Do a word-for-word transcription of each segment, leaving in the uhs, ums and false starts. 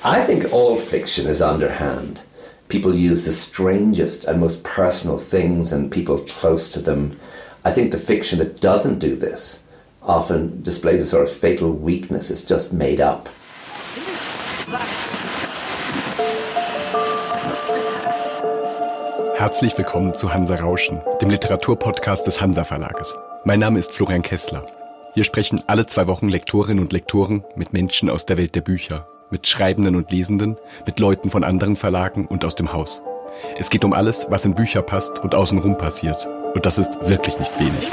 I think all fiction is underhand. People use the strangest and most personal things and people close to them. I think the fiction that doesn't do this often displays a sort of fatal weakness. It's just made up. Herzlich willkommen zu Hansa Rauschen, dem Literaturpodcast des Hansa Verlages. Mein Name ist Florian Kessler. Hier sprechen alle zwei Wochen Lektorinnen und Lektoren mit Menschen aus der Welt der Bücher, mit Schreibenden und Lesenden, mit Leuten von anderen Verlagen und aus dem Haus. Es geht um alles, was in Bücher passt und außenrum passiert. Und das ist wirklich nicht wenig.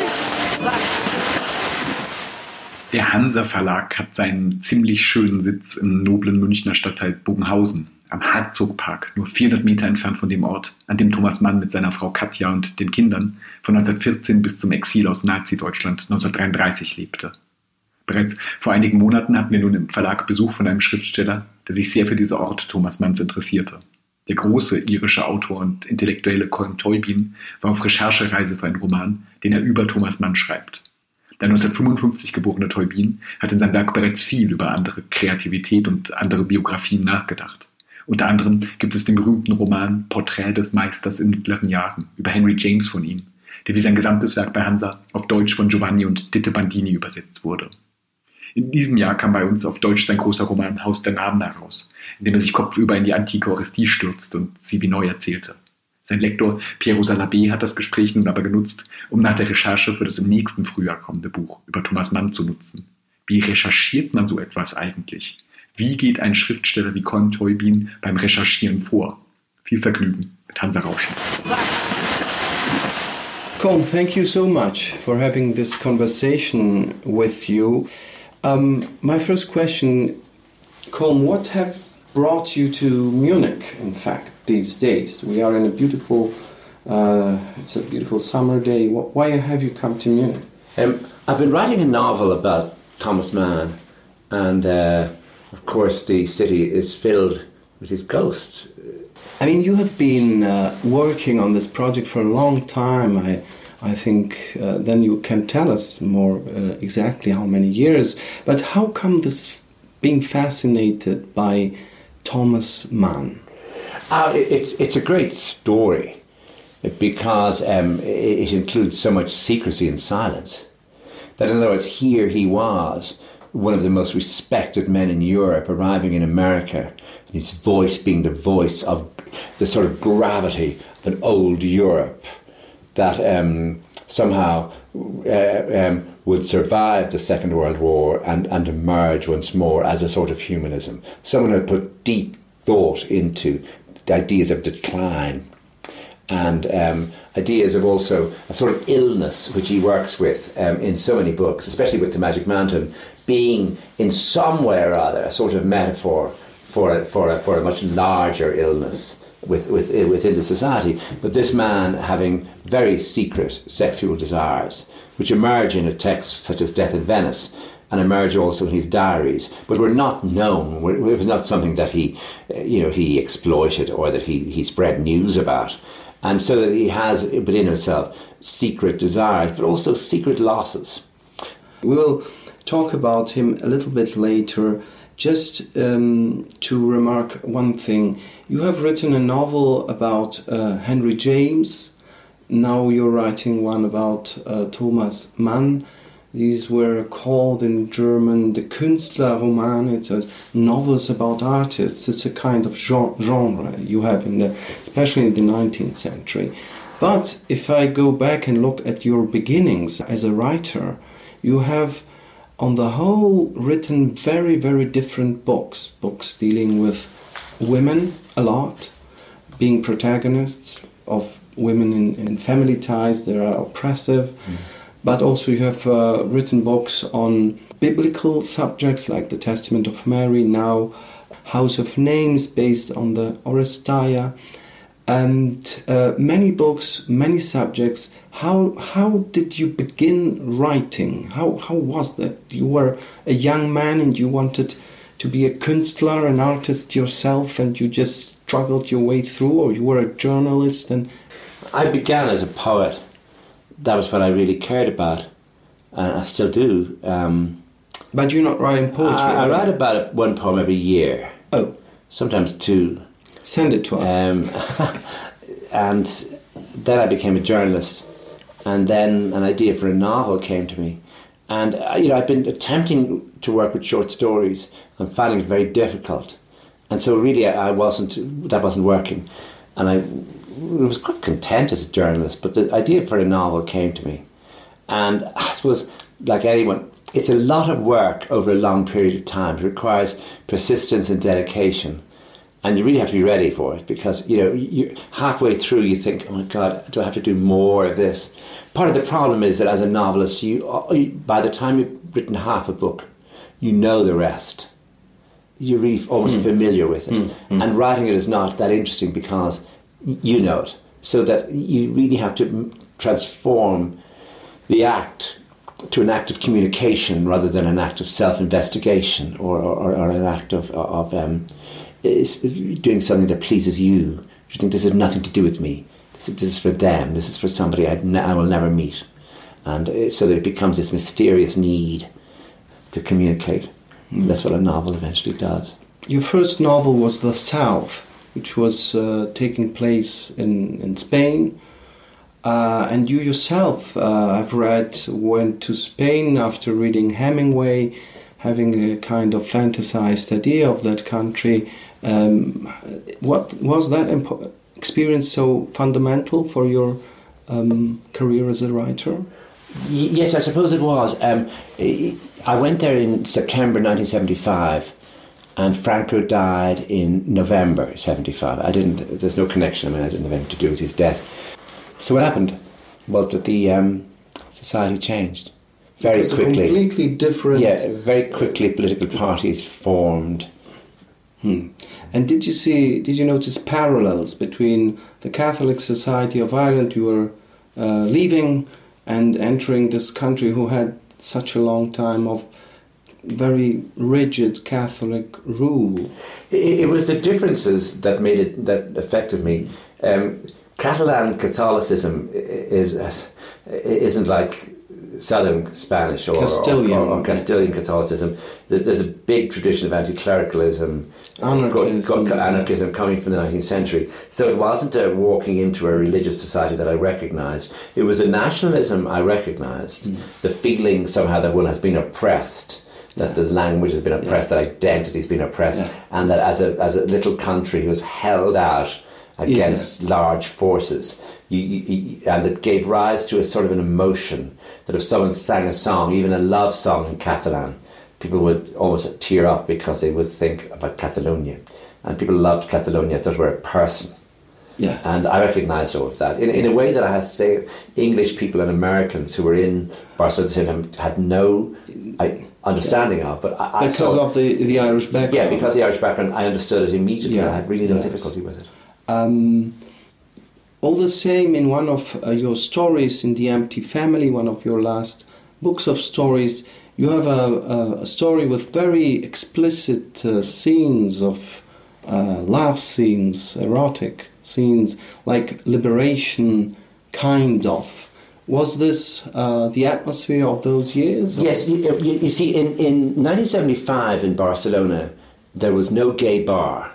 Der Hansa Verlag hat seinen ziemlich schönen Sitz im noblen Münchner Stadtteil Bogenhausen, am Herzogpark, nur vierhundert Meter entfernt von dem Ort, an dem Thomas Mann mit seiner Frau Katja und den Kindern von neunzehnhundertvierzehn bis zum Exil aus Nazi-Deutschland neunzehnhundertdreiunddreißig lebte. Bereits vor einigen Monaten hatten wir nun im Verlag Besuch von einem Schriftsteller, der sich sehr für diese Orte Thomas Manns interessierte. Der große irische Autor und Intellektuelle Colm Tóibín war auf Recherchereise für einen Roman, den er über Thomas Mann schreibt. Der neunzehnhundertfünfundfünfzig geborene Tóibín hat in seinem Werk bereits viel über andere Kreativität und andere Biografien nachgedacht. Unter anderem gibt es den berühmten Roman Porträt des Meisters in mittleren Jahren über Henry James von ihm, der wie sein gesamtes Werk bei Hansa auf Deutsch von Giovanni und Titte Bandini übersetzt wurde. In diesem Jahr kam bei uns auf Deutsch sein großer Roman Haus der Namen heraus, in dem er sich kopfüber in die antike Orestie stürzt und sie wie neu erzählte. Sein Lektor Piero Salabé hat das Gespräch nun aber genutzt, um nach der Recherche für das im nächsten Frühjahr kommende Buch über Thomas Mann zu nutzen. Wie recherchiert man so etwas eigentlich? Wie geht ein Schriftsteller wie Colm Tóibín beim Recherchieren vor? Viel Vergnügen mit Hansa Rauschen. Colm, thank you so much for having this conversation with you. Um, my first question, Colm, what have brought you to Munich, in fact, these days? We are in a beautiful, uh, it's a beautiful summer day. Why have you come to Munich? Um, I've been writing a novel about Thomas Mann, and uh, of course the city is filled with his ghosts. I mean, you have been uh, working on this project for a long time. I I think uh, then you can tell us more uh, exactly how many years. But how come this being fascinated by Thomas Mann? Uh, it's it's a great story because um, it, it includes so much secrecy and silence. That in other words, here he was, one of the most respected men in Europe, arriving in America, his voice being the voice of the sort of gravity of an old Europe that um, somehow uh, um, would survive the Second World War and, and emerge once more as a sort of humanism. Someone who had put deep thought into the ideas of decline and um, ideas of also a sort of illness which he works with um, in so many books, especially with The Magic Mountain, being in some way or other a sort of metaphor for a, for a, for a much larger illness with, with, within the society. But this man having very secret sexual desires, which emerge in a text such as Death in Venice, and emerge also in his diaries, but were not known. It was not something that he, you know, he exploited or that he, he spread news about. And so that he has within himself secret desires, but also secret losses. We will talk about him a little bit later. Just um, to remark one thing, you have written a novel about uh, Henry James. Now you're writing one about uh, Thomas Mann. These were called in German the Künstlerroman. It's a novels about artists. It's a kind of genre you have in the, especially in the nineteenth century. But if I go back and look at your beginnings as a writer, you have on the whole written very, very different books. Books dealing with women a lot, being protagonists of women in, in family ties that are oppressive. Mm. But also you have uh, written books on biblical subjects like the Testament of Mary, now House of Names based on the Oresteia, and uh, many books, many subjects. How how did you begin writing? How how was that? You were a young man and you wanted to be a Künstler, an artist yourself, and you just struggled your way through, or you were a journalist? And I began as a poet. That was what I really cared about, and I still do. Um, but you're not writing poetry? I, I write about one poem every year. Oh. sometimes two. Send it to us. Um, and then I became a journalist, and then an idea for a novel came to me. And uh, you know, I've been attempting to work with short stories and finding it very difficult. And so really I, I wasn't, that wasn't working. And I was quite content as a journalist, but the idea for a novel came to me. And I suppose, like anyone, it's a lot of work over a long period of time. It requires persistence and dedication. And you really have to be ready for it, because, you know, you halfway through you think, oh my God, do I have to do more of this? Part of the problem is that as a novelist, you, by the time you've written half a book, you know the rest. You're really almost mm. familiar with it. Mm. Mm. And writing it is not that interesting because you know it. So that you really have to transform the act to an act of communication rather than an act of self-investigation or, or, or an act of... of um, is doing something that pleases you. You think this has nothing to do with me. This is, this is for them. This is for somebody I'd ne- I will never meet. And uh, so that it becomes this mysterious need to communicate. Mm. That's what a novel eventually does. Your first novel was The South, which was uh, taking place in, in Spain. Uh, and you yourself, uh, I've read, went to Spain after reading Hemingway, having a kind of fantasized idea of that country. Um, what was that impo- experience so fundamental for your um, career as a writer? Y- yes, I suppose it was. Um, I went there in September nineteen seventy-five, and Franco died in November seventy-five. I didn't. There's no connection. I mean, I didn't have anything to do with his death. So what happened was that the um, society changed very because quickly. Completely different. Yeah, very quickly political parties formed. Hmm. And did you see? Did you notice parallels between the Catholic Society of Ireland you were uh, leaving and entering this country, who had such a long time of very rigid Catholic rule? It, it was the differences that made it that affected me. Um, Catalan Catholicism is isn't like Southern Spanish or Castilian, or, or, or Castilian Catholicism. There's a big tradition of anti-clericalism, anarchism, anarchism coming from the nineteenth century. So it wasn't a walking into a religious society that I recognised. It was a nationalism I recognised. Mm. The feeling somehow that one has been oppressed, that yeah. the language has been oppressed, yeah. that identity has been oppressed, yeah. and that as a as a little country who's held out against Easier. large forces, you, you, and it gave rise to a sort of an emotion that if someone sang a song, even a love song in Catalan, people would almost tear up because they would think about Catalonia, and people loved Catalonia as though it were a person. Yeah. And I recognised all of that in in a way that I had to say English people and Americans who were in Barcelona at the same time had no I, understanding yeah. of, but I, I because saw, of the the Irish background. Yeah, because of the Irish background, I understood it immediately. Yeah. I had really no yes. difficulty with it. Um, all the same, in one of uh, your stories in The Empty Family, one of your last books of stories, you have a, a, a story with very explicit uh, scenes of uh, love scenes, erotic scenes, like liberation, kind of. Was this uh, the atmosphere of those years? Or? Yes, you, you, you see, in, in nineteen seventy-five in Barcelona, there was no gay bar.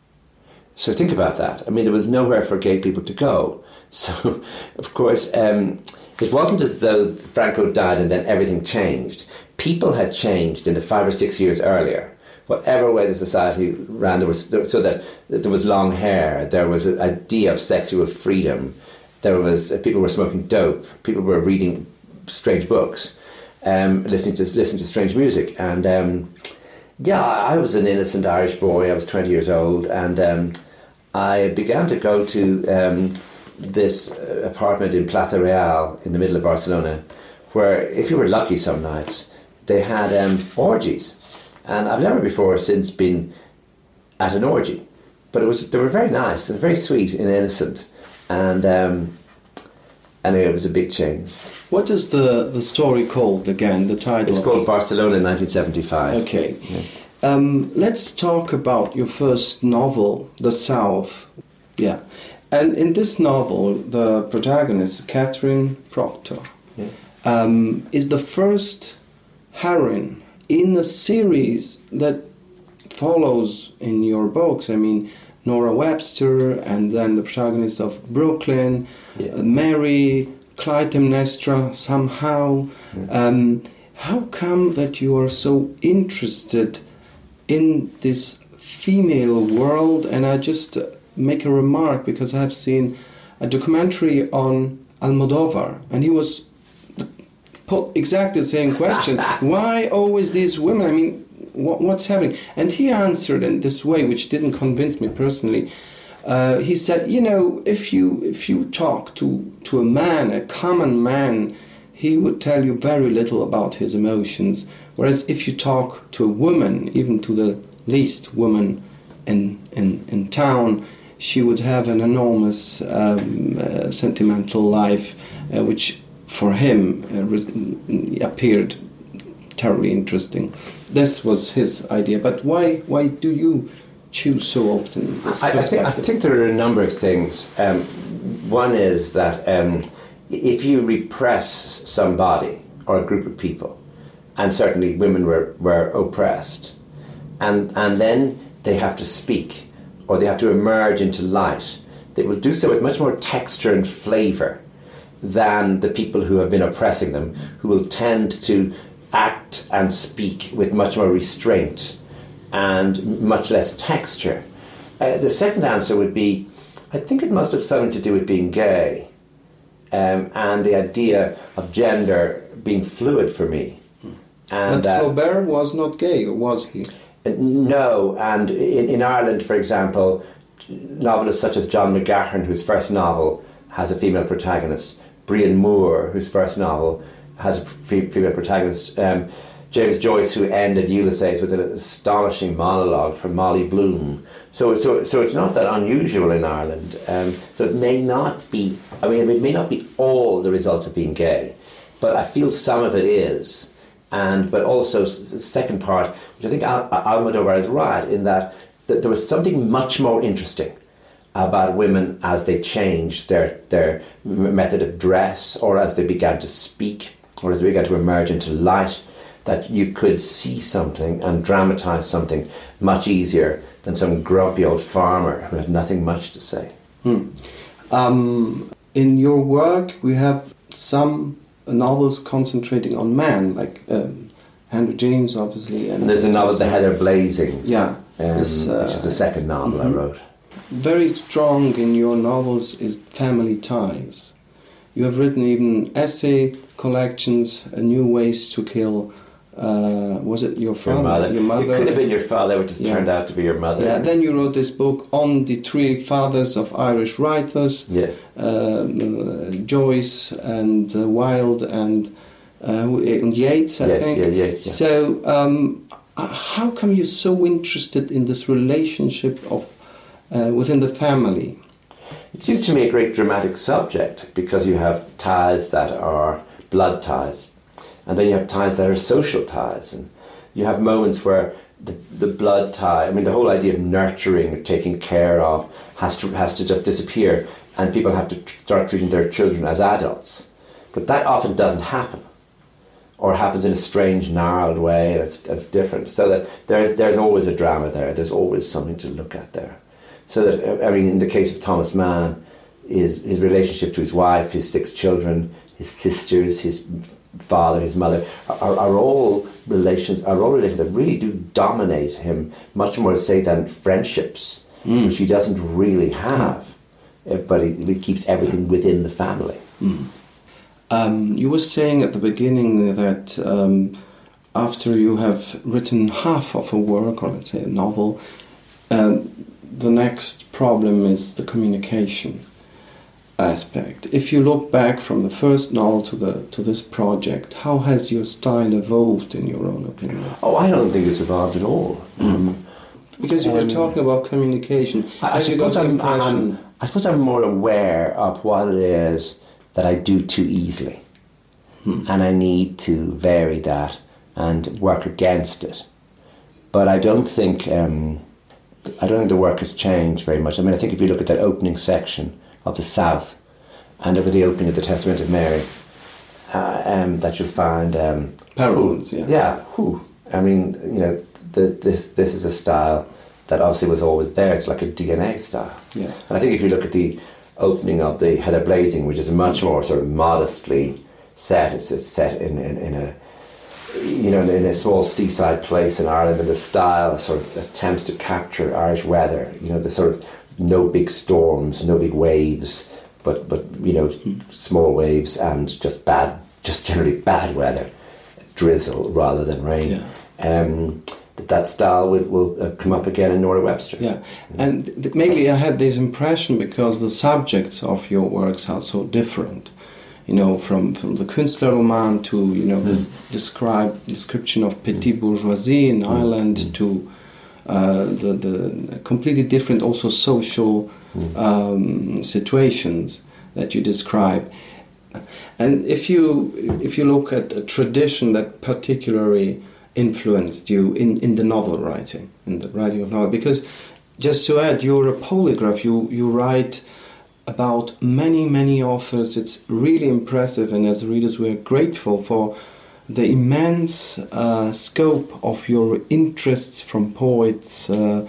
So think about that. I mean, there was nowhere for gay people to go. So, of course, um, it wasn't as though Franco died and then everything changed. People had changed in the five or six years earlier. Whatever way the society ran, there was so that there was long hair, there was an idea of sexual freedom, there was uh, people were smoking dope, people were reading strange books, um, listening to listening to strange music, and um, yeah, I was an innocent Irish boy. I was twenty years old, and um, I began to go to um, this apartment in Plaza Real in the middle of Barcelona, where if you were lucky some nights, they had um, orgies. And I've never before or since been at an orgy, but it was they were very nice and very sweet and innocent, and um, anyway, it was a big change. What is the, the story called again? The title? It's called Barcelona in nineteen seventy-five. Okay. Yeah. Um, let's talk about your first novel, The South. Yeah. And in this novel, the protagonist, Catherine Proctor, yeah. um, is the first heroine in a series that follows in your books. I mean, Nora Webster, and then the protagonist of Brooklyn, yeah. uh, Mary, Clytemnestra, somehow. Yeah. Um, how come that you are so interested in this female world? And I just make a remark because I have seen a documentary on Almodovar, and he was put exactly the same question. Why always these women? I mean, what, what's happening? And he answered in this way, which didn't convince me personally. Uh, he said, you know, if you if you talk to, to a man, a common man, he would tell you very little about his emotions. Whereas if you talk to a woman, even to the least woman in in, in town, she would have an enormous um, uh, sentimental life, uh, which for him uh, re- appeared terribly interesting. This was his idea. But why why do you choose so often this I, I, think, I think there are a number of things. Um, one is that um, if you repress somebody or a group of people, and certainly women were, were oppressed, and and then they have to speak, or they have to emerge into light, they will do so with much more texture and flavour than the people who have been oppressing them, who will tend to act and speak with much more restraint and much less texture. Uh, the second answer would be, I think it must have something to do with being gay, um, and the idea of gender being fluid for me. And but Flaubert uh, was not gay, or was he? Uh, no, and in, in Ireland, for example, novelists such as John McGahern, whose first novel has a female protagonist, Brian Moore, whose first novel has a female protagonist, um, James Joyce, who ended Ulysses with an astonishing monologue from Molly Bloom. So, so, so it's not that unusual in Ireland. Um, so it may not be. I mean, it may not be all the result of being gay, but I feel some of it is. And but also the second part, which I think Al- Almodovar is right in that, that there was something much more interesting about women as they changed their their method of dress, or as they began to speak, or as they began to emerge into light, that you could see something and dramatise something much easier than some grumpy old farmer who had nothing much to say. Hmm. Um, in your work, we have some novels concentrating on man, like um, Henry James, obviously. And, and there's a novel, The Heather Blazing, yeah, um, this, uh, which is the second novel mm-hmm. I wrote. Very strong in your novels is family ties. You have written even essay collections, uh, New Ways to Kill. Uh, was it your father? Your mother. Your mother. It could have been your father, which has yeah. turned out to be your mother. Yeah. Then you wrote this book on the three fathers of Irish writers. Yeah. Uh, Joyce and uh, Wilde and uh, Yeats, I yes, think. Yeah, Yeats, yeah. So, um, how come you're so interested in this relationship of uh, within the family? It seems to me a great dramatic subject, because you have ties that are blood ties, and then you have ties that are social ties, and you have moments where the the blood tie, I mean, the whole idea of nurturing or taking care of has to has to just disappear, and people have to tr- start treating their children as adults. But that often doesn't happen, or happens in a strange, gnarled way, and it's, it's different. So that there's there's always a drama there. There's always something to look at there. So that, I mean, in the case of Thomas Mann, is his relationship to his wife, his six children, his sisters, his father, his mother, are, are all relations are all relations that really do dominate him, much more, say, than friendships, mm. which he doesn't really have, but he, he keeps everything within the family. Mm. Um, you were saying at the beginning that um, after you have written half of a work, or let's say a novel, uh, the next problem is the communication aspect. If you look back from the first novel to the to this project, how has your style evolved in your own opinion? Oh, I don't think it's evolved at all. Um, because you um, were talking about communication. I, I, suppose I'm, I'm, I suppose I'm more aware of what it is that I do too easily. Hmm. And I need to vary that and work against it. But I don't think... Um, I don't think the work has changed very much. I mean, I think if you look at that opening section of the South, and over the opening of the Testament of Mary, uh, um, that you'll find... Um, Parallels, yeah. Yeah, whew, I mean, you know, the, this this is a style that obviously was always there. It's like a D N A style. Yeah. And I think if you look at the opening of the Heather Blazing, which is much more sort of modestly set, it's, it's set in, in, in a, you know, in a small seaside place in Ireland, and the style sort of attempts to capture Irish weather, you know, the sort of no big storms, no big waves, but, but you know, small waves and just bad, just generally bad weather, drizzle rather than rain. Yeah. Um, that that style will, will uh, come up again in Nora Webster. Yeah, and th- maybe I had this impression because the subjects of your works are so different. You know, from, from the Künstlerroman to, you know, the describe, description of petite bourgeoisie in Ireland mm. to uh, the, the completely different also social mm. um, situations that you describe. And if you if you look at a tradition that particularly influenced you in, in the novel writing, in the writing of novel, because just to add, you're a polygraph, you, you write about many, many authors. It's really impressive, and as readers we're grateful for the immense uh, scope of your interests, from poets, uh,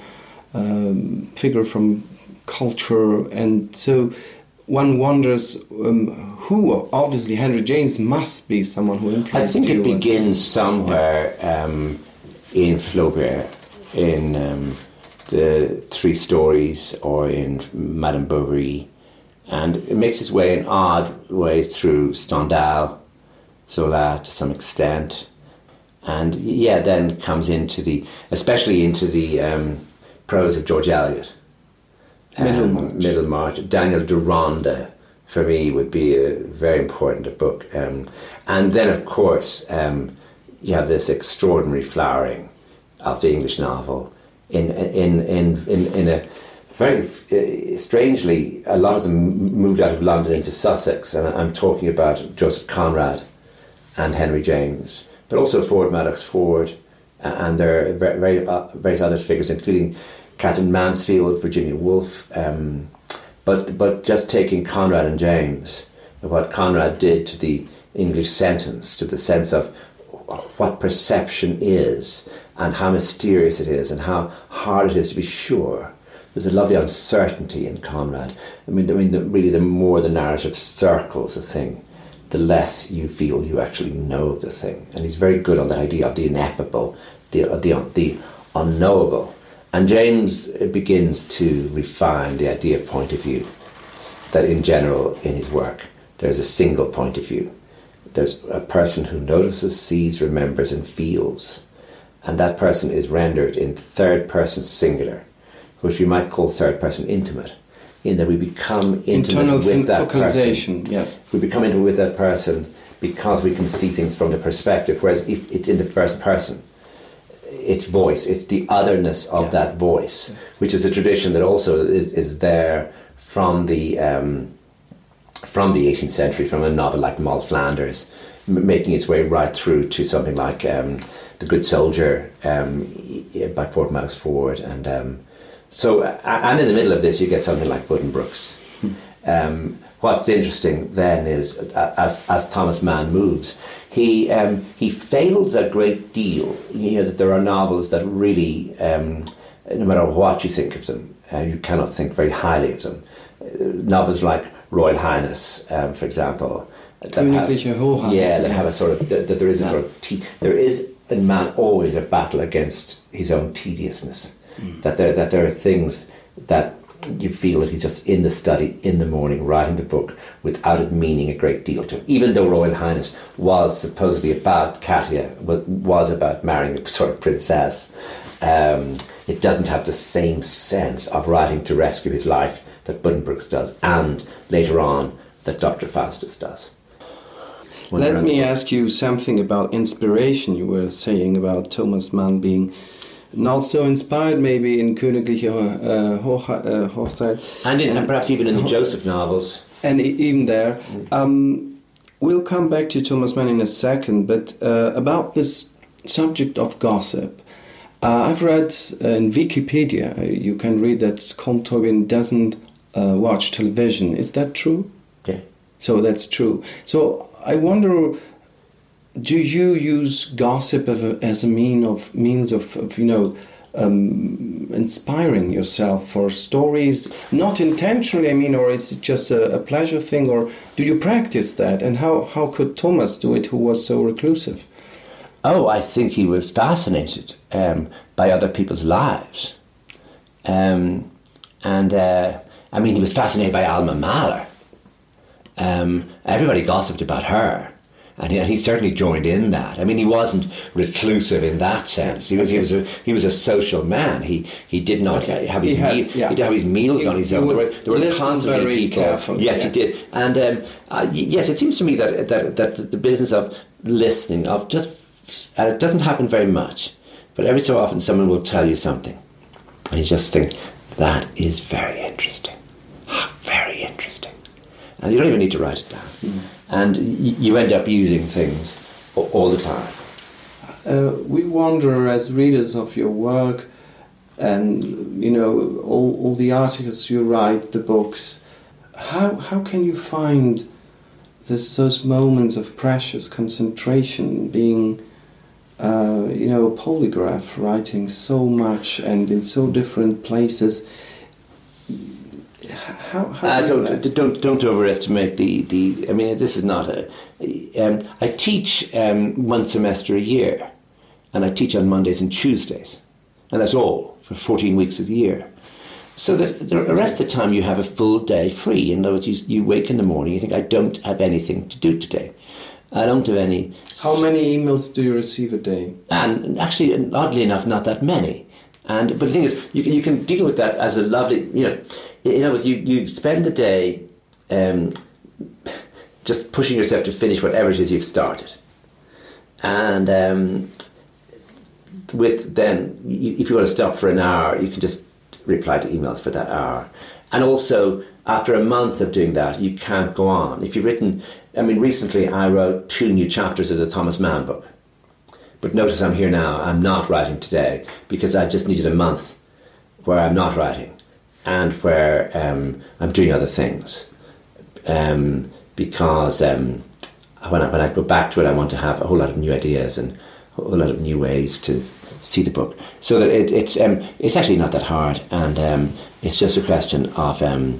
um, figure from culture, and so one wonders um, who, obviously Henry James must be someone who influenced you. I think it begins somewhere um, in Flaubert, in um, the Three Stories or in Madame Bovary, and it makes its way in odd ways through Stendhal, Zola to some extent, and yeah, then comes into the, especially into the um, prose of George Eliot. Middlemarch. Um, Middlemarch. Daniel Deronda, for me, would be a very important book. Um, and then, of course, um, you have this extraordinary flowering of the English novel in in in in, in a very uh, strangely, a lot of them moved out of London into Sussex, and I'm talking about Joseph Conrad and Henry James, but also Ford Madox Ford, and there are very, very uh, various other figures, including Catherine Mansfield, Virginia Woolf, um, but but just taking Conrad and James, what Conrad did to the English sentence, to the sense of what perception is and how mysterious it is and how hard it is to be sure. There's a lovely uncertainty in Conrad. I mean, I mean, the, really, the more the narrative circles a thing, the less you feel you actually know the thing. And he's very good on that idea of the ineffable, the the the unknowable. And James begins to refine the idea of point of view, that in general in his work there's a single point of view. There's a person who notices, sees, remembers and feels, and that person is rendered in third person singular, which we might call third person intimate, in that we become intimate Internal with that focalization, person. Yes. We become intimate with that person because we can see things from the perspective, whereas if it's in the first person, its voice, it's the otherness of yeah. that voice, which is a tradition that also is, is there from the um, from the eighteenth century, from a novel like Moll Flanders, m- making its way right through to something like um, The Good Soldier um, by Ford Madox Ford, and um, so and in the middle of this you get something like Buddenbrooks. Hmm. Um, what's interesting then is as as Thomas Mann moves, he um, he fails a great deal. You know that there are novels that really, um, no matter what you think of them, uh, you cannot think very highly of them. Uh, novels like Royal Highness, um, for example, that Königliche have, Hoheit. yeah, that have a sort of that, that there is a yeah. sort of te- there is in man always a battle against his own tediousness. Mm. That there that there are things that you feel that he's just in the study in the morning writing the book without it meaning a great deal to him. Even though Royal Highness was supposedly about Katia, was about marrying a sort of princess, um, it doesn't have the same sense of writing to rescue his life that Buddenbrooks does, and later on that Doctor Faustus does. When Let me ask you something about inspiration. You were saying about Thomas Mann being not so inspired maybe in Königliche uh, Hoch- uh, Hochzeit. And, in, and perhaps even in the Joseph novels. And even there. Um, we'll come back to Thomas Mann in a second, but uh, about this subject of gossip. Uh, I've read uh, in Wikipedia, uh, you can read that Comte Tobin doesn't uh, watch television. Is that true? Yeah. So that's true. So I wonder, do you use gossip as a, as a mean of means of, of you know um, inspiring yourself for stories, not intentionally, I mean, or is it just a, a pleasure thing, or do you practice that? And how, how could Thomas do it, who was so reclusive? Oh, I think he was fascinated um, by other people's lives. Um, and, uh, I mean, he was fascinated by Alma Mahler. Um, everybody gossiped about her. And he, and he certainly joined in that. I mean, he wasn't reclusive in that sense. He was, he was a he was a social man. He he did not okay. have his he had, meal, yeah. he'd have his meals he, on his own. There were, there were constantly people. Carefully, yes, yeah. he did. And um, uh, yes, it seems to me that that that the business of listening, of just, and it doesn't happen very much, but every so often someone will tell you something, and you just think that is very interesting, very interesting, and you don't even need to write it down. Mm. And you end up using things all the time. Uh, we wonder, as readers of your work, and you know all, all the articles you write, the books, how how can you find this, those moments of precious concentration, being uh, you know a polygraph, writing so much and in so different places? How, how uh, do don't, don't don't overestimate the, the I mean, this is not a um, I teach um, one semester a year, and I teach on Mondays and Tuesdays, and that's all for fourteen weeks of the year, so that the rest of the time you have a full day free. In other words, you, you wake in the morning, you think, I don't have anything to do today, I don't have any. How many emails do you receive a day? And actually, oddly enough, not that many. And but the thing is, you can you can deal with that as a lovely, you know, in other words, you, you spend the day um, just pushing yourself to finish whatever it is you've started, and um, with then, you, if you want to stop for an hour, you can just reply to emails for that hour. And also, after a month of doing that, you can't go on. If you've written, I mean, recently I wrote two new chapters of the Thomas Mann book. But notice I'm here now, I'm not writing today, because I just needed a month where I'm not writing and where um, I'm doing other things. Um, because um, when, I, when I go back to it, I want to have a whole lot of new ideas and a whole lot of new ways to see the book. So that it, it's um, it's actually not that hard, and um, it's just a question of, um,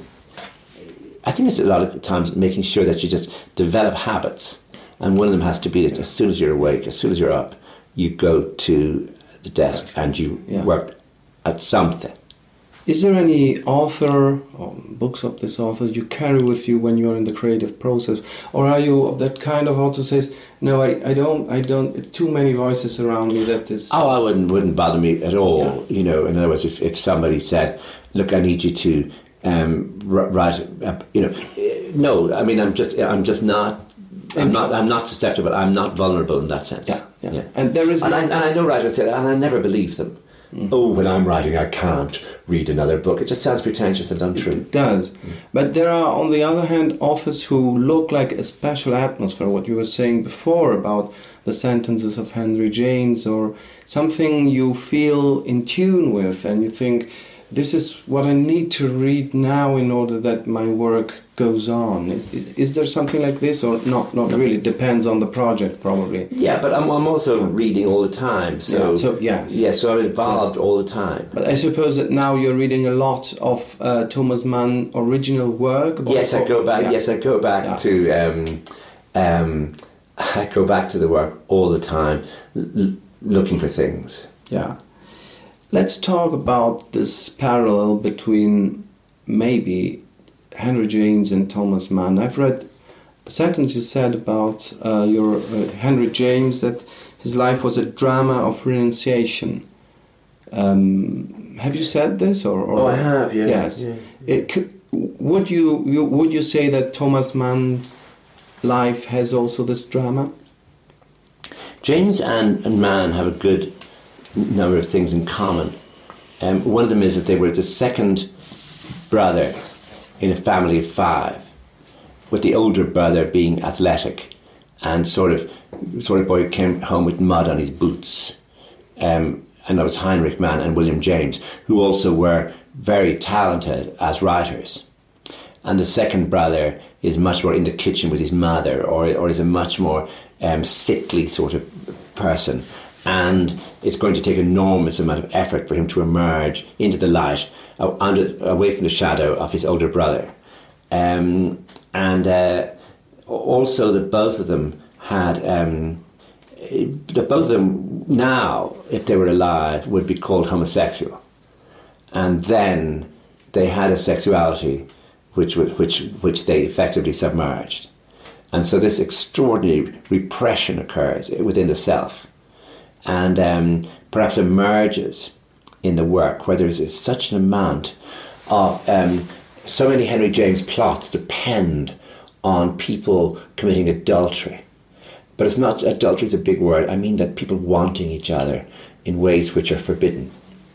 I think it's a lot of times making sure that you just develop habits, and one of them has to be that as soon as you're awake, as soon as you're up, you go to the desk and you yeah. work at something. Is there any author or books of this author you carry with you when you're in the creative process, or are you of that kind of author who says, no, I, I don't, I don't, it's too many voices around me that is... Oh, I wouldn't, wouldn't bother me at all. Yeah. You know, in other words, if, if somebody said, look, I need you to um, write, uh, you know, no, I mean, I'm just, I'm just not, I'm not, I'm not susceptible, I'm not vulnerable in that sense. Yeah, yeah. yeah. And there is... And, no... I, and I know writers say that, and I never believe them. Mm. Oh, when I'm writing, I can't read another book. It just sounds pretentious and untrue. It does. Mm. But there are, on the other hand, authors who look like a special atmosphere, what you were saying before about the sentences of Henry James, or something you feel in tune with, and you think, this is what I need to read now in order that my work goes on. Is, is there something like this, or not? Not no. really. Depends on the project, probably. Yeah, but I'm I'm also reading all the time. So, yeah, so yes, yeah, so I'm involved yes. all the time. But I suppose that now you're reading a lot of uh, Thomas Mann original work. Yes, I go back. Yeah. Yes, I go back yeah. to. Um, um, I go back to the work all the time, l- looking for things. Yeah. Let's talk about this parallel between maybe Henry James and Thomas Mann. I've read a sentence you said about uh, your uh, Henry James, that his life was a drama of renunciation. Um, have you said this, or, or? Oh, I have. Yeah. Yes. Yeah. It, could, would you, you would you say that Thomas Mann's life has also this drama? James and, and Mann have a good number of things in common. Um, one of them is that they were the second brother in a family of five, with the older brother being athletic and sort of sort of boy who came home with mud on his boots. Um, and that was Heinrich Mann and William James, who also were very talented as writers. And the second brother is much more in the kitchen with his mother, or or is a much more um, sickly sort of person, and it's going to take an enormous amount of effort for him to emerge into the light, uh, under, away from the shadow of his older brother. Um, and uh, also that both of them had, um, that both of them now, if they were alive, would be called homosexual. And then they had a sexuality which which which they effectively submerged. And so this extraordinary repression occurs within the self, and um, perhaps emerges in the work where there is such an amount of, um, so many Henry James plots depend on people committing adultery. But it's not, adultery is a big word, I mean that people wanting each other in ways which are forbidden.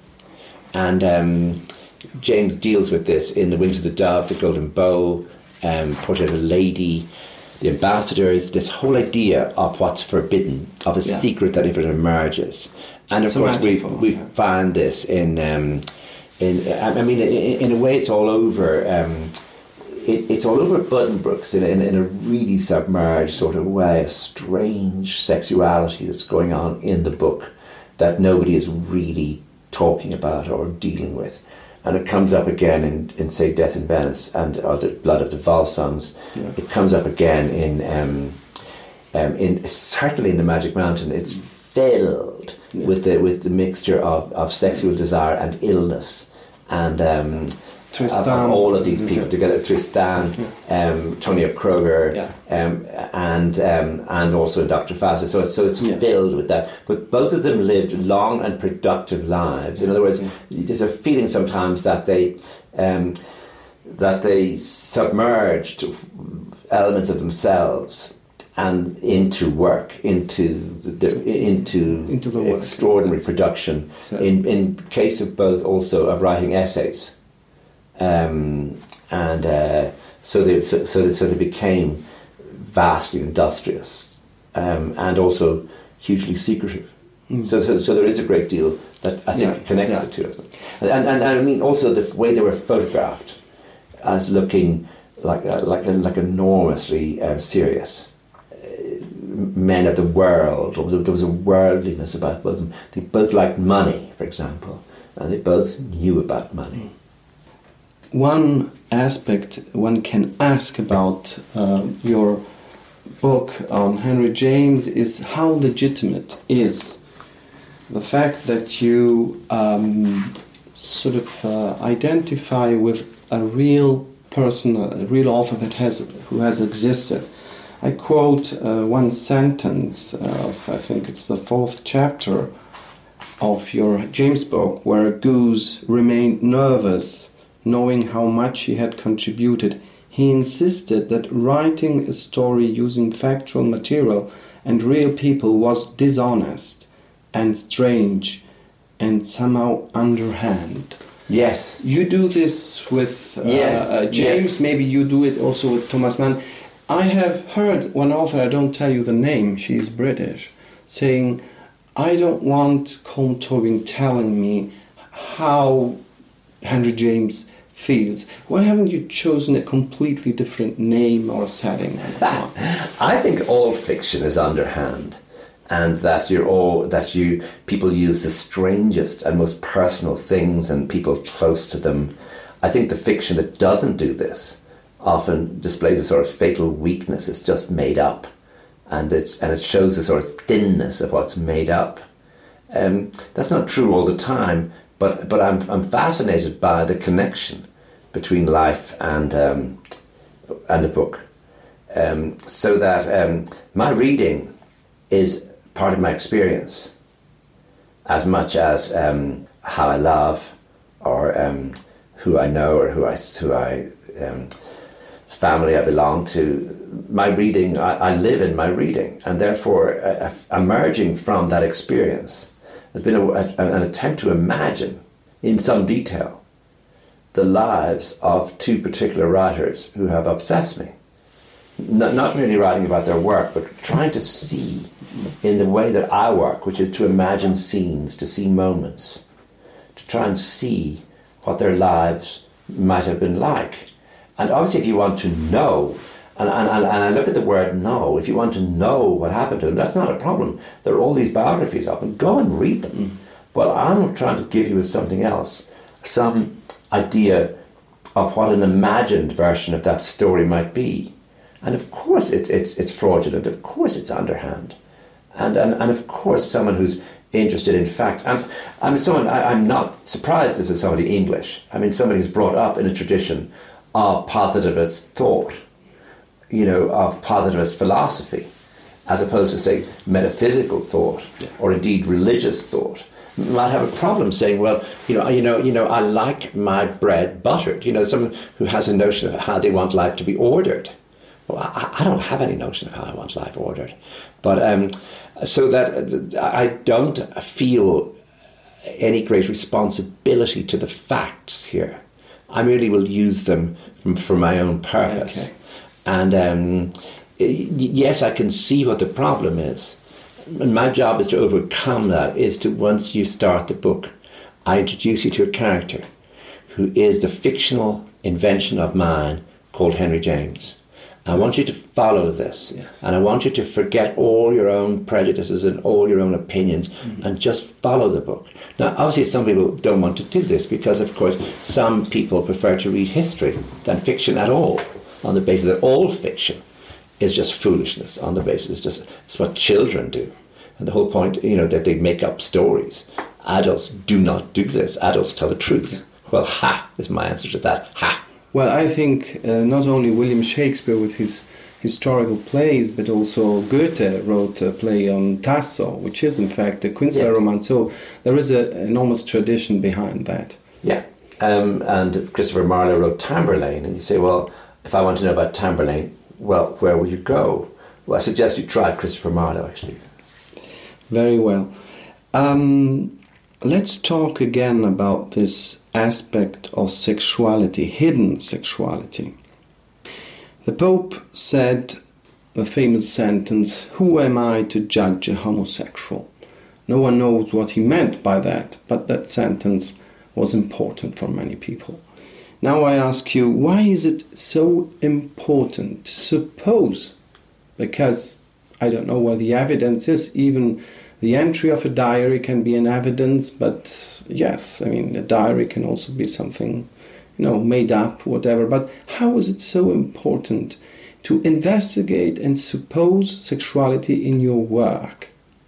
And um, James deals with this in The Wings of the Dove, The Golden Bow, um, Portrait of a Lady, The Ambassadors, this whole idea of what's forbidden, of a yeah. secret that if it emerges. And of it's course we we yeah. find this in, um, in I mean, in, in a way it's all over, um, it, it's all over Buddenbrooks in, in, in a really submerged sort of way, a strange sexuality that's going on in the book that nobody is really talking about or dealing with. And it comes up again in, in say, Death in Venice and or the Blood of the Volsungs. Yeah. It comes up again in, um, um, in certainly in The Magic Mountain. It's filled yeah. with the with the mixture of, of sexual desire and illness, and um, Tristan, of, of all of these people yeah. together. Tristan, yeah. um, Tonya Kruger, yeah. um, and um, and also Doctor Faster. So it's, so it's yeah. filled with that. But both of them lived long and productive lives. In other words, yeah. there's a feeling sometimes that they um, that they submerged elements of themselves and into work, into the, into, into the work, extraordinary exactly. production. So. In in case of both, also of writing essays. Um, and uh, so, they, so, so, they, so they became vastly industrious um, and also hugely secretive. Mm. So, so, so there is a great deal that I think yeah, connects yeah. the two of them. And, and, and I mean also the way they were photographed as looking like a, like a, like enormously um, serious uh, men of the world. There was a worldliness about both of them. They both liked money, for example, and they both knew about money. One aspect one can ask about uh, your book on Henry James is how legitimate is the fact that you um, sort of uh, identify with a real person, a real author that has who has existed. I quote uh, one sentence of, I think it's the fourth chapter of your James book, where Goose remained nervous knowing how much he had contributed. He insisted that writing a story using factual material and real people was dishonest and strange and somehow underhand. Yes. You do this with uh, yes. uh, James, yes. maybe you do it also with Thomas Mann. I have heard one author, I don't tell you the name, she is British, saying, I don't want Colm Tóibín telling me how Henry James feels. Why haven't you chosen a completely different name or setting? I think all fiction is underhand, and that you're all that you people use the strangest and most personal things and people close to them. I think the fiction that doesn't do this often displays a sort of fatal weakness. It's just made up, and it's and it shows the sort of thinness of what's made up. Um, that's not true all the time, but but I'm I'm fascinated by the connection between life and um, and the book, um, so that um, my reading is part of my experience, as much as um, how I love, or um, who I know, or who I who I um, family I belong to. My reading, I, I live in my reading, and therefore, uh, emerging from that experience, has been a, a, an attempt to imagine in some detail the lives of two particular writers who have obsessed me. Not, not merely writing about their work, but trying to see in the way that I work, which is to imagine scenes, to see moments, to try and see what their lives might have been like. And obviously if you want to know And, and, and I look at the word know. If you want to know what happened to him, that's not a problem. There are all these biographies of him. Go and read them. Mm. What I'm trying to give you is something else. Some idea of what an imagined version of that story might be. And of course it's it's it's fraudulent. Of course it's underhand. And and, and of course someone who's interested in fact. And I'm someone I, I'm not surprised this is somebody English. I mean somebody who's brought up in a tradition of positivist thought, you know, of positivist philosophy, as opposed to, say, metaphysical thought or indeed religious thought, might have a problem saying, well, you know, you know, you know, I like my bread buttered. You know, someone who has a notion of how they want life to be ordered. Well, I, I don't have any notion of how I want life ordered, but um, so that I don't feel any great responsibility to the facts here. I merely will use them from, for my own purpose. Okay. And um, yes, I can see what the problem is. And my job is to overcome that, is to, once you start the book, I introduce you to a character who is the fictional invention of mine called Henry James. I want you to follow this, yes. And I want you to forget all your own prejudices and all your own opinions, mm-hmm. and just follow the book. Now, obviously, some people don't want to do this because, of course, some people prefer to read history than fiction at all, on the basis that all fiction is just foolishness, on the basis it's just it's what children do. And the whole point, you know, that they make up stories. Adults do not do this. Adults tell the truth. Yeah. Well, ha, is my answer to that. Ha. Well, I think uh, not only William Shakespeare with his historical plays, but also Goethe wrote a play on Tasso, which is in fact a Künstlerroman. Yeah. So there is an enormous tradition behind that. Yeah, um, and Christopher Marlowe wrote Tamburlaine, and you say, well, if I want to know about Tamburlaine, well, where will you go? Well, I suggest you try Christopher Marlowe, actually. Very well. Um, let's talk again about this aspect of sexuality, hidden sexuality. The Pope said a famous sentence, "Who am I to judge a homosexual?" No one knows what he meant by that, but that sentence was important for many people. Now I ask you, why is it so important? Suppose, because I don't know what the evidence is, even the entry of a diary can be an evidence, but yes, I mean, a diary can also be something, you know, made up, whatever. But how is it so important to investigate and suppose sexuality in your work?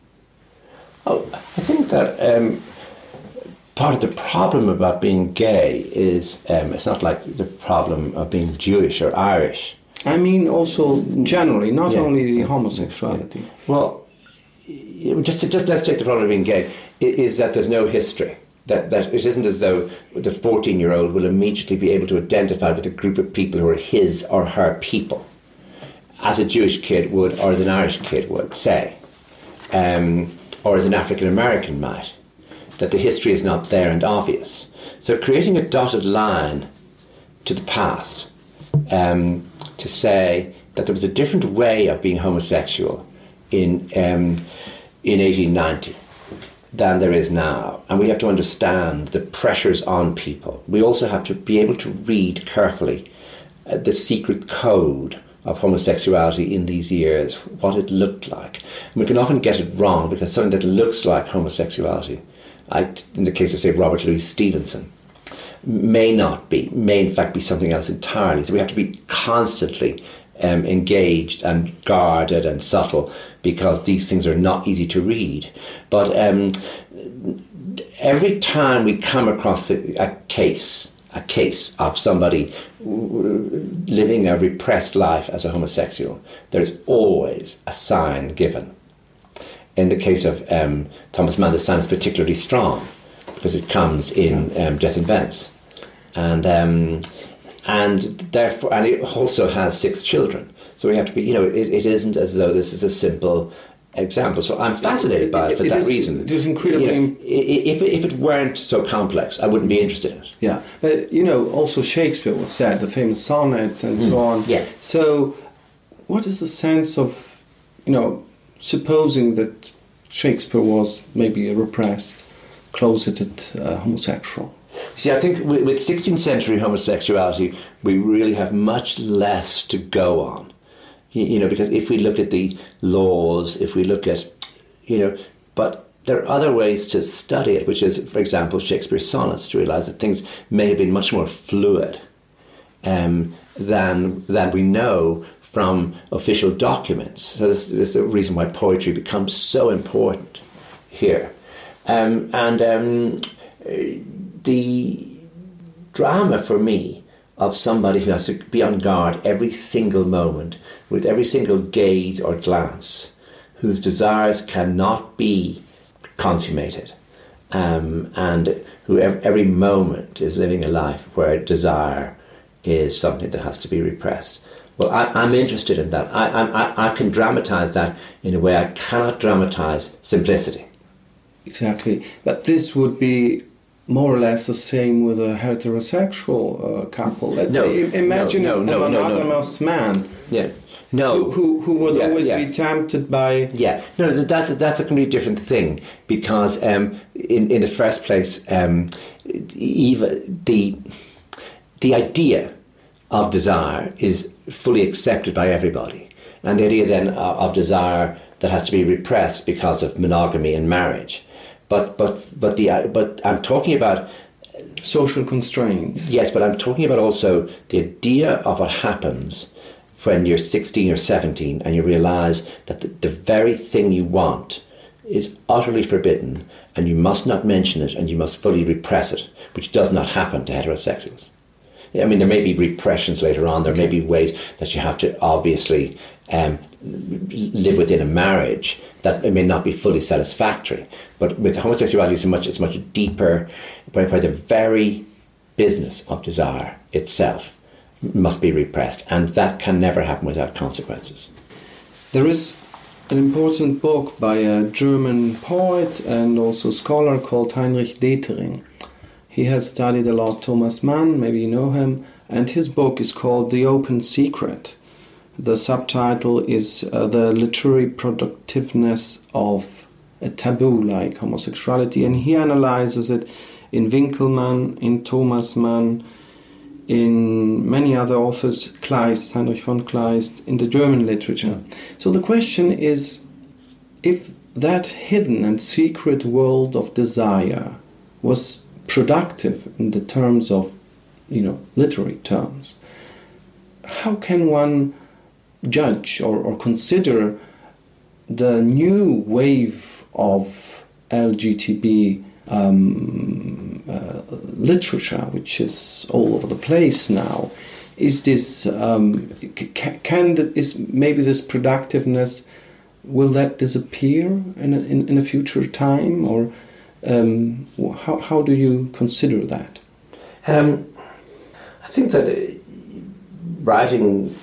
Oh, I think that um, part of the problem about being gay is um, it's not like the problem of being Jewish or Irish. I mean also generally, not yeah. only the homosexuality. Well, just just let's take the problem of being gay, is that there's no history. That that it isn't as though the fourteen-year-old will immediately be able to identify with a group of people who are his or her people, as a Jewish kid would, or as an Irish kid would, say, um, or as an African-American might, that the history is not there and obvious. So creating a dotted line to the past, um, to say that there was a different way of being homosexual in um, in eighteen ninety than there is now, and we have to understand the pressures on people. We also have to be able to read carefully uh, the secret code of homosexuality in these years, what it looked like. And we can often get it wrong because something that looks like homosexuality, I, in the case of, say, Robert Louis Stevenson, may not be, may in fact be something else entirely. So we have to be constantly um, engaged and guarded and subtle, because these things are not easy to read. But um, every time we come across a, a case, a case of somebody living a repressed life as a homosexual, there's always a sign given. In the case of um, Thomas Mann, the sign is particularly strong because it comes in um, Death in Venice, and um, and therefore, and it also has six children. So we have to be, you know, it, it isn't as though this is a simple example. So I'm fascinated by it for it that is, reason. It is incredibly. You know, if if it weren't so complex, I wouldn't be interested in it. Yeah, but you know, also Shakespeare was said, the famous sonnets and mm. so on. Yeah. So, what is the sense of, you know, supposing that Shakespeare was maybe a repressed, closeted uh, homosexual? See, I think with sixteenth century homosexuality, we really have much less to go on You, you know, because if we look at the laws, if we look at, you know, but there are other ways to study it, which is, for example, Shakespeare's sonnets, to realise that things may have been much more fluid um, than than we know from official documents. So this, this is the reason why poetry becomes so important here. Um, and um, the drama for me of somebody who has to be on guard every single moment, with every single gaze or glance, whose desires cannot be consummated, um, and who every moment is living a life where desire is something that has to be repressed. Well, I, I'm interested in that. I, I, I can dramatise that in a way I cannot dramatise simplicity. Exactly. But this would be more or less the same with a heterosexual uh, couple. Let's no, say, imagine no, no, a no, monogamous no, no. man. Yeah. No. Who, who, who would yeah, always yeah. be tempted by... Yeah. No, that's a, that's a completely different thing, because um, in, in the first place, um, even the, the idea of desire is fully accepted by everybody. And the idea then of, of desire that has to be repressed because of monogamy and marriage. But but but the but I'm talking about social constraints. Yes, but I'm talking about also the idea of what happens when you're sixteen or seventeen and you realise that the, the very thing you want is utterly forbidden, and you must not mention it, and you must fully repress it, which does not happen to heterosexuals. I mean, there may be repressions later on. There may be ways that you have to obviously um, live within a marriage that it may not be fully satisfactory. But with homosexuality, it's much, it's much deeper, where, where the very business of desire itself must be repressed. And that can never happen without consequences. There is an important book by a German poet and also scholar called Heinrich Detering. He has studied a lot Thomas Mann, maybe you know him, and his book is called The Open Secret. The subtitle is uh, The Literary Productiveness of a Taboo like Homosexuality, and he analyzes it in Winkelmann, in Thomas Mann, in many other authors, Kleist, Heinrich von Kleist, in the German literature. So the question is, if that hidden and secret world of desire was productive in the terms of, you know, literary terms, how can one judge or, or consider the new wave of L G B T um, uh, literature, which is all over the place now? Is this um, can, can the, is maybe this productiveness, will that disappear in a, in, in a future time, or um, how how do you consider that? Um, I think that uh, writing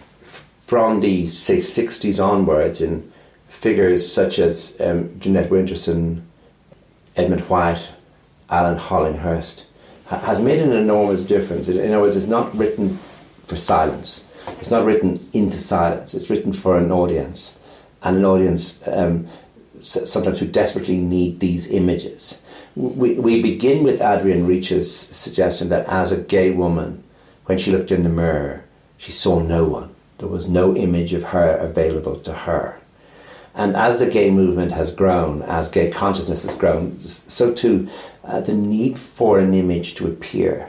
from the, say, sixties onwards in figures such as um, Jeanette Winterson, Edmund White, Alan Hollinghurst, ha- has made an enormous difference. In other words, it's not written for silence. It's not written into silence. It's written for an audience, and an audience um, s- sometimes who desperately need these images. We, we begin with Adrienne Rich's suggestion that as a gay woman, when she looked in the mirror, she saw no one. There was no image of her available to her. And as the gay movement has grown, as gay consciousness has grown, so too uh, the need for an image to appear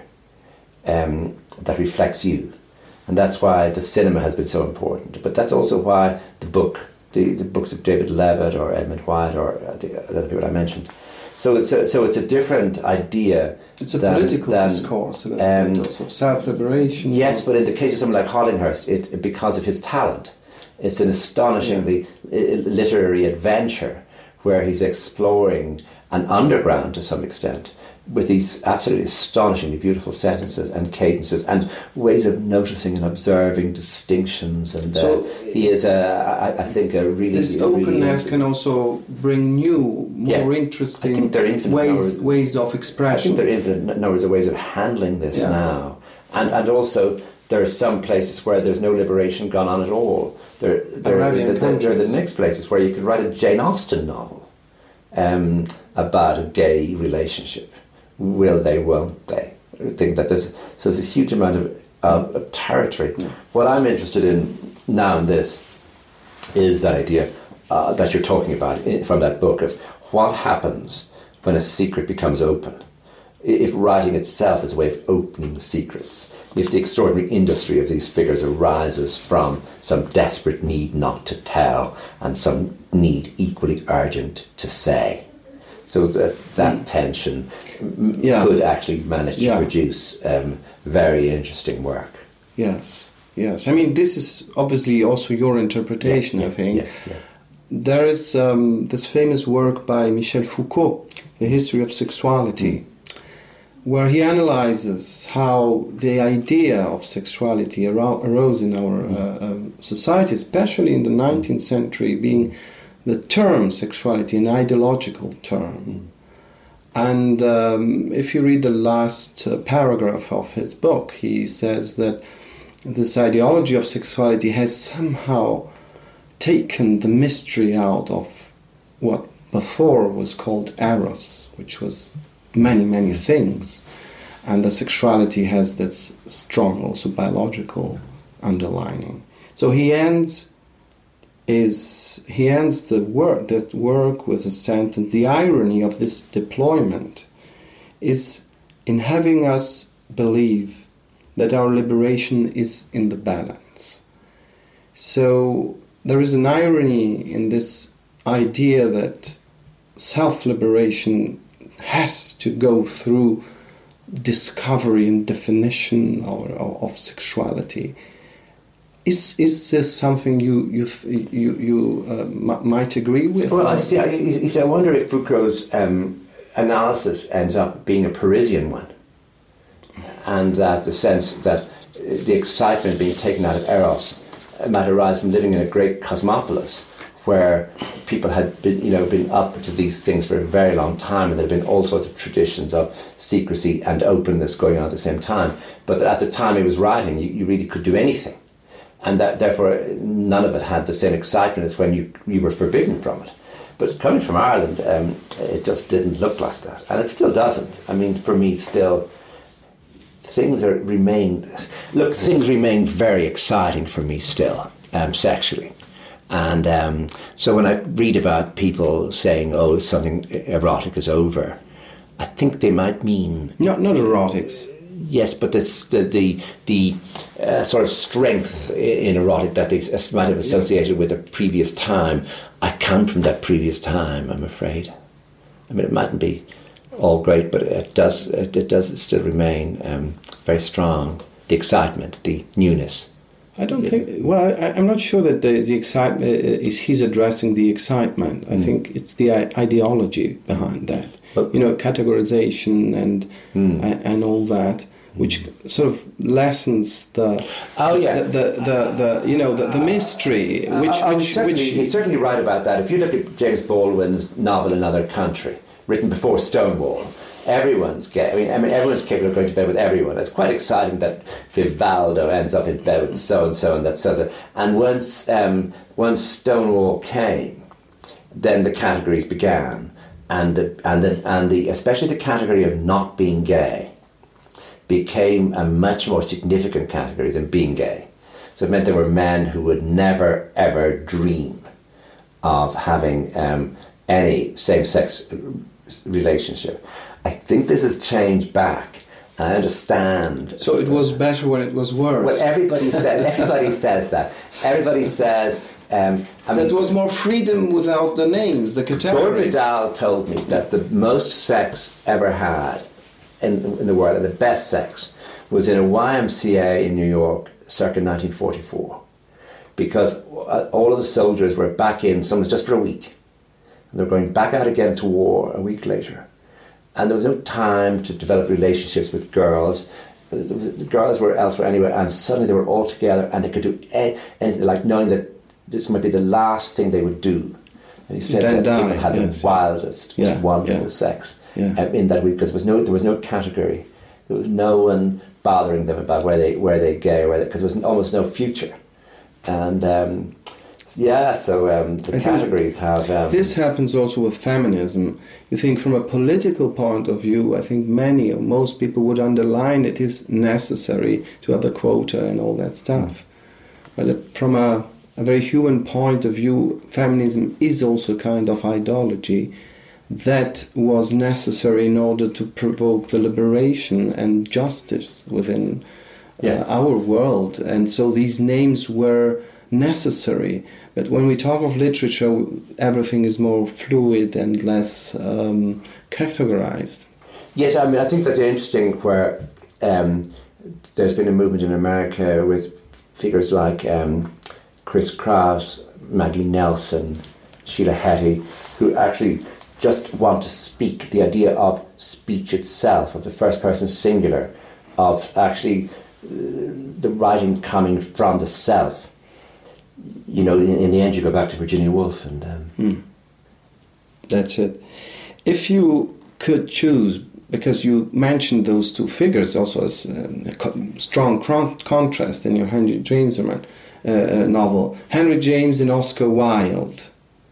um, that reflects you. And that's why the cinema has been so important. But that's also why the book, the, the books of David Levitt or Edmund White or uh, the other people I mentioned. So it's a, so it's a different idea. It's a than, political than, discourse, a um, bit also self-liberation. Yes, but in the case of someone like Hollinghurst, it, because of his talent, it's an astonishingly yeah. literary adventure where he's exploring an underground to some extent with these absolutely astonishingly beautiful sentences and cadences and ways of noticing and observing distinctions. And uh, so he is, a, I, I think, a really... This really openness can also bring new, more yeah. interesting I think they're infinite ways, numbers, ways of expression. I think there are infinite numbers of ways of handling this yeah. now. And, and also, there are some places where there's no liberation gone on at all. There, there, there, there, there are the next places where you could write a Jane Austen novel um, about a gay relationship. Will they, won't they? I think that there's, so there's a huge amount of, of, of territory. Yeah. What I'm interested in now in this is that idea uh, that you're talking about from that book of what happens when a secret becomes open. If writing itself is a way of opening secrets, if the extraordinary industry of these figures arises from some desperate need not to tell and some need equally urgent to say. So that, that mm. tension yeah. could actually manage yeah. to produce um, very interesting work. Yes, yes. I mean, this is obviously also your interpretation, yeah, yeah, I think. Yeah, yeah. There is um, this famous work by Michel Foucault, The History of Sexuality, mm. where he analyzes how the idea of sexuality arose in our uh, um, society, especially in the nineteenth century, being the term sexuality, an ideological term. Mm. And um, if you read the last uh, paragraph of his book, he says that this ideology of sexuality has somehow taken the mystery out of what before was called eros, which was many, many things. And the sexuality has this strong, also biological underlining. So he ends is he ends the work that work with a sentence. The irony of this deployment is in having us believe that our liberation is in the balance. So there is an irony in this idea that self-liberation has to go through discovery and definition of, of sexuality. Is is this something you you you you uh, m- might agree with? Well, I see. I, you see, I wonder if Foucault's um, analysis ends up being a Parisian one, and that the sense that the excitement being taken out of eros might arise from living in a great cosmopolis where people had been, you know, been up to these things for a very long time, and there had been all sorts of traditions of secrecy and openness going on at the same time. But that at the time he was writing, you, you really could do anything. And that, therefore, none of it had the same excitement as when you, you were forbidden from it. But coming from Ireland, um, it just didn't look like that. And it still doesn't. I mean, for me, still, things are remain... Look, things remain very exciting for me still, um, sexually. And um, so when I read about people saying, oh, something erotic is over, I think they might mean... Not, not erotics. Yes, but this, the the, the uh, sort of strength in erotic that they might have associated with a previous time, I come from that previous time, I'm afraid. I mean, it mightn't be all great, but it does it, it does still remain um, very strong. The excitement, the newness. I don't yeah. think... Well, I, I'm not sure that the, the excitement is he's addressing the excitement. I mm. think it's the ideology behind that. But, you know, categorization and mm. and, and all that, which sort of lessens the oh yeah the the, the, the you know the, the mystery. Which, uh, which, certainly, which he's certainly right about that. If you look at James Baldwin's novel Another Country, written before Stonewall, everyone's gay. I mean, I mean, everyone's capable of going to bed with everyone. It's quite exciting that Vivaldo ends up in bed with so and so and that so and so. And once um, once Stonewall came, then the categories began. And the, and the, and the especially the category of not being gay became a much more significant category than being gay. So it meant there were men who would never ever dream of having um, any same-sex relationship. I think this has changed back. I understand. So it was better when it was worse. Well, everybody says everybody says that. Everybody says. Um, I mean, that was more freedom without the names, the categories. Gore Vidal told me that the most sex ever had in, in the world, and the best sex, was in a Y M C A in New York circa nineteen forty-four. Because all of the soldiers were back in, some was just for a week. And they were going back out again to war a week later. And there was no time to develop relationships with girls. The girls were elsewhere anyway, and suddenly they were all together and they could do anything, like knowing that this might be the last thing they would do. And he said then that die, people had yes. the wildest, yeah, wonderful yeah. sex yeah. Um, in that week, because there was no there was no category. There was no one bothering them about where they where they gay, where because there was almost no future. And um, Yeah, so um, the I categories have... Um, this happens also with feminism. You think from a political point of view, I think many or most people would underline it is necessary to have the quota and all that stuff. But from a, a very human point of view, feminism is also a kind of ideology that was necessary in order to provoke the liberation and justice within uh, Yeah. our world. And so these names were necessary. But when we talk of literature, everything is more fluid and less um, categorized. Yes, I mean, I think that's interesting where um, there's been a movement in America with figures like um, Chris Kraus, Maggie Nelson, Sheila Heti, who actually just want to speak, the idea of speech itself, of the first person singular, of actually uh, the writing coming from the self. You know, in, in the end, you go back to Virginia Woolf, and um, Hmm. That's it. If you could choose, because you mentioned those two figures also as um, a co- strong con- contrast in your Henry James uh, uh, novel, Henry James and Oscar Wilde,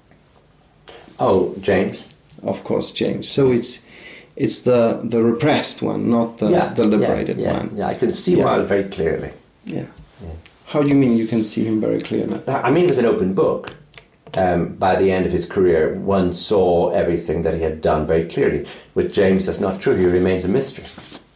oh, James. of course, James. So it's it's the the repressed one, not the yeah, the liberated yeah, yeah, one. Yeah, I can see Yeah. Wilde very clearly. Yeah. How do you mean you can see him very clearly? I mean, with an open book. Um, by the end of his career, one saw everything that he had done very clearly. With James, that's not true. He remains a mystery.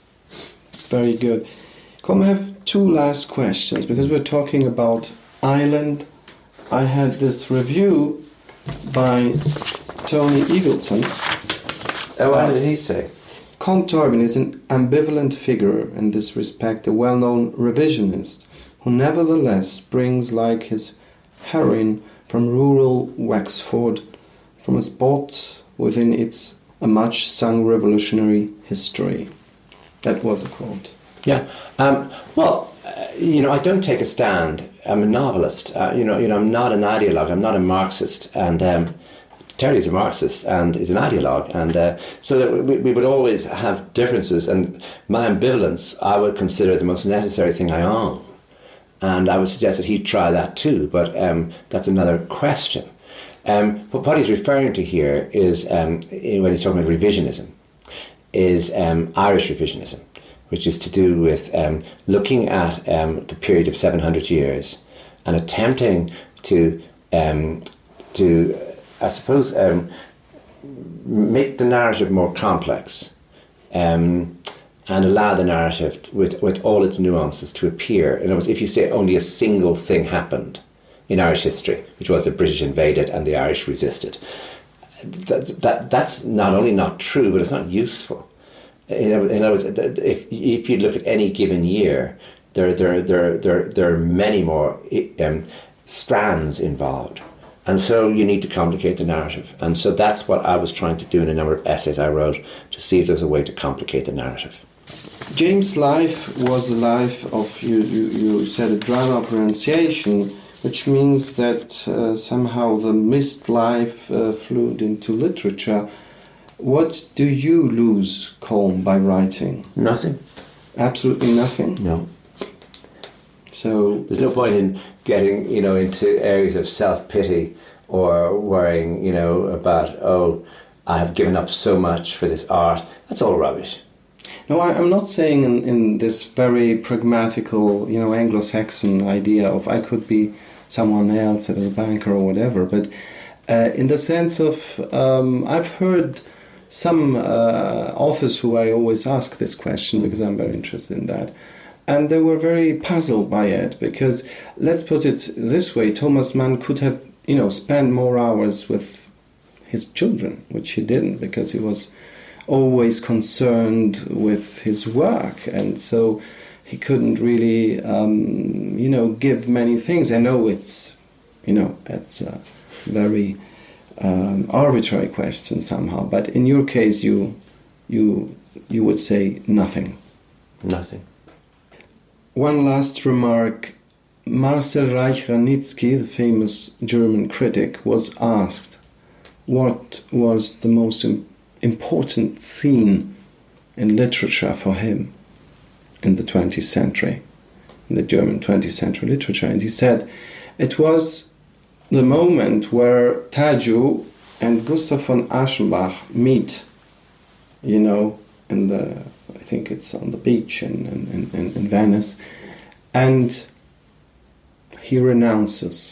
Very good. Come, I have two last questions because we're talking about Ireland. I had this review by Tony Eagleton. Oh, what did he say? Comte Torben is an ambivalent figure in this respect, a well-known revisionist who nevertheless brings like his heroine from rural Wexford, from a spot within its a much-sung revolutionary history. That was a quote. Yeah. Um, well, uh, you know, I don't take a stand. I'm a novelist. Uh, you know, you know, I'm not an ideologue. I'm not a Marxist. And um, Terry is a Marxist and is an ideologue. And uh, so that we, we would always have differences. And my ambivalence, I would consider the most necessary thing I own. And I would suggest that he'd try that too, but um, that's another question. Um, but what he's referring to here is, um, when he's talking about revisionism, is um, Irish revisionism, which is to do with um, looking at um, the period of seven hundred years and attempting to, um, to I suppose, um, make the narrative more complex. Um, and allow the narrative with, with all its nuances to appear. In other words, if you say only a single thing happened in Irish history, which was the British invaded and the Irish resisted, that, that that's not only not true, but it's not useful. In other, in other words, if, if you look at any given year, there, there, there, there, there are many more um, strands involved. And so you need to complicate the narrative. And so that's what I was trying to do in a number of essays I wrote, to see if there's a way to complicate the narrative. James' life was a life of, you, you, you said, a drama of renunciation, which means that uh, somehow the missed life uh, flowed into literature. What do you lose, Colm, by writing? Nothing. Absolutely nothing? No. So there's no point in getting, you know, into areas of self-pity or worrying, you know, about, oh, I have given up so much for this art. That's all rubbish. No, I, I'm not saying in, in this very pragmatical, you know, Anglo-Saxon idea of I could be someone else as a banker or whatever, but uh, in the sense of, um, I've heard some uh, authors who I always ask this question because I'm very interested in that, and they were very puzzled by it because, let's put it this way, Thomas Mann could have, you know, spent more hours with his children, which he didn't because he was always concerned with his work, and so he couldn't really, um, you know, give many things. I know it's, you know, it's a very um, arbitrary question somehow, but in your case, you, you, you would say nothing. Nothing. One last remark. Marcel Reich-Ranitzky, the famous German critic, was asked what was the most important important scene in literature for him in the twentieth century, in the German twentieth century literature. And he said it was the moment where Tadzio and Gustav von Aschenbach meet, you know, in the, I think it's on the beach in, in, in, in Venice, and he renounces.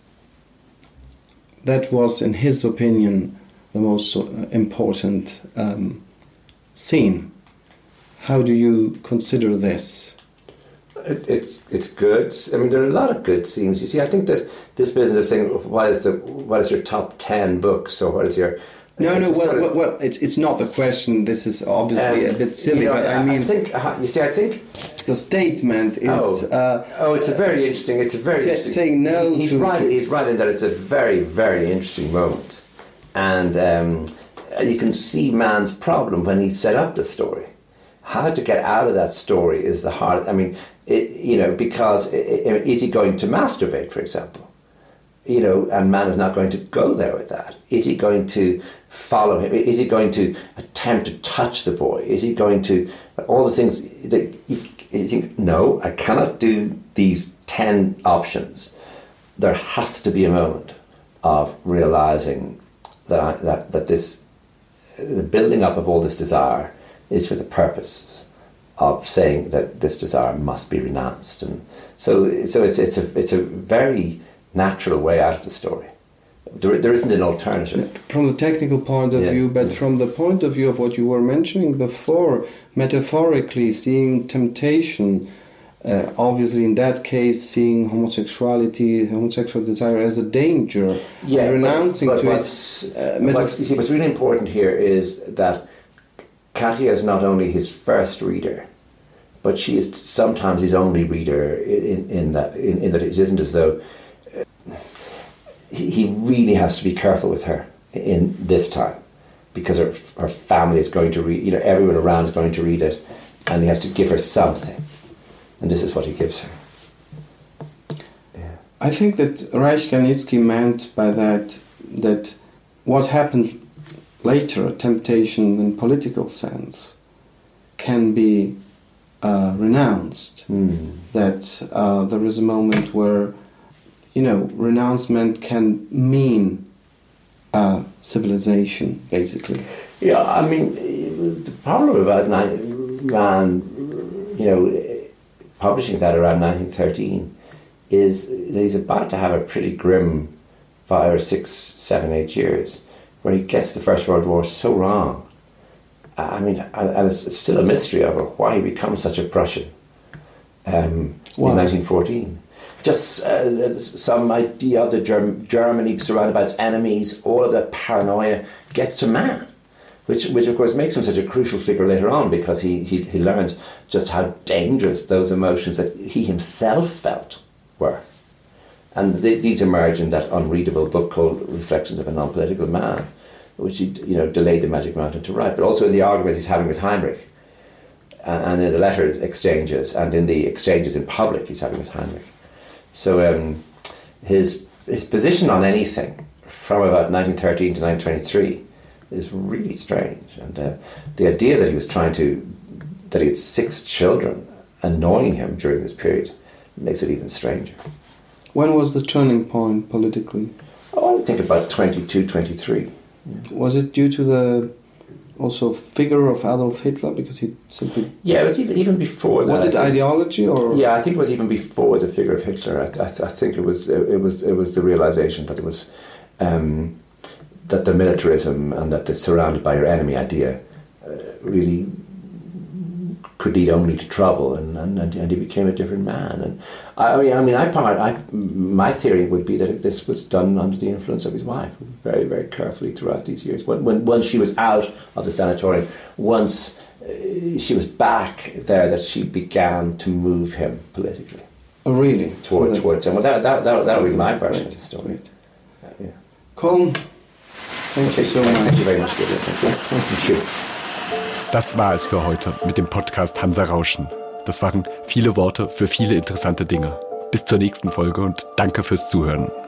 That was, in his opinion, the most important um, scene. How do you consider this? It, it's it's good. I mean, there are a lot of good scenes. You see, I think that this business of saying what is the what is your top ten books or what is your no no well, sort of, well well it's it's not the question. This is obviously um, a bit silly, you know, but I, I mean, I think uh, you see, I think the statement is oh, uh, oh it's a very interesting. It's a very say, interesting, saying no. He's to, right. To, he's right in that it's a very very interesting moment, and um, you can see Mann's problem when he set up the story. How to get out of that story is the hard. I mean, it, you know, because it, it, is he going to masturbate, for example? You know, and Mann is not going to go there with that. Is he going to follow him? Is he going to attempt to touch the boy? Is he going to all the things that you, you think? No, I cannot do these ten options. There has to be a moment of realizing that I, that that this the building up of all this desire is for the purpose of saying that this desire must be renounced, and so so it's it's a it's a very natural way out of the story. There, there isn't an alternative from the technical point of yeah. view, but yeah. from the point of view of what you were mentioning before, metaphorically seeing temptation, uh, obviously in that case seeing homosexuality, homosexual desire as a danger, yeah, and renouncing but, but to what's, it. Uh, metaf- what's, you see, what's really important here is that Katia is not only his first reader, but she is sometimes his only reader in, in that in, in that it isn't as though uh, he, he really has to be careful with her in this time because her, her family is going to read, you know, everyone around is going to read it, and he has to give her something, and this is what he gives her. Yeah. I think that Reich Garnitzky meant by that that what happened later, temptation in political sense, can be uh, renounced. Mm. That uh, there is a moment where, you know, renouncement can mean uh, civilization, basically. Yeah, I mean, the problem about Mann, you know, publishing that around nineteen thirteen is that he's about to have a pretty grim five or six, seven, eight years where he gets the First World War so wrong. I mean, and, and it's still a mystery over why he becomes such a Prussian um, in nineteen fourteen. Just uh, some idea of the Germ- Germany surrounded by its enemies, all of that paranoia gets to Mann, which, which of course makes him such a crucial figure later on because he, he, he learns just how dangerous those emotions that he himself felt were. And th- these emerge in that unreadable book called Reflections of a Non-Political Man, which he, you know, delayed the Magic Mountain to write, but also in the argument he's having with Heinrich, and, and in the letter exchanges, and in the exchanges in public he's having with Heinrich. So um, his his position on anything from about nineteen thirteen to nineteen twenty-three is really strange, and uh, the idea that he was trying to, that he had six children annoying him during this period makes it even stranger. When was the turning point politically? Oh, I would think about twenty-two, twenty-three. Yeah. Was it due to the also figure of Adolf Hitler, because he simply... Yeah, it was even, even before that. Was it ideology or... Yeah, I think it was even before the figure of Hitler. I, I, I think it was it, it was it was the realization that it was um, that the militarism and that the surrounded by your enemy idea uh, really could lead only to trouble, and, and, and he became a different man. And I mean, I mean, I part, I my theory would be that this was done under the influence of his wife, very, very carefully throughout these years. When, when once she was out of the sanatorium, once uh, she was back there, that she began to move him politically. Oh, really? Towards so towards him. Well, that that that, that would be my version of the story. Uh, yeah. Colm, thank okay, you so much. Thank you very much, Gideon. Thank you. Thank you. Das war es für heute mit dem Podcast Hansa Rauschen. Das waren viele Worte für viele interessante Dinge. Bis zur nächsten Folge und danke fürs Zuhören.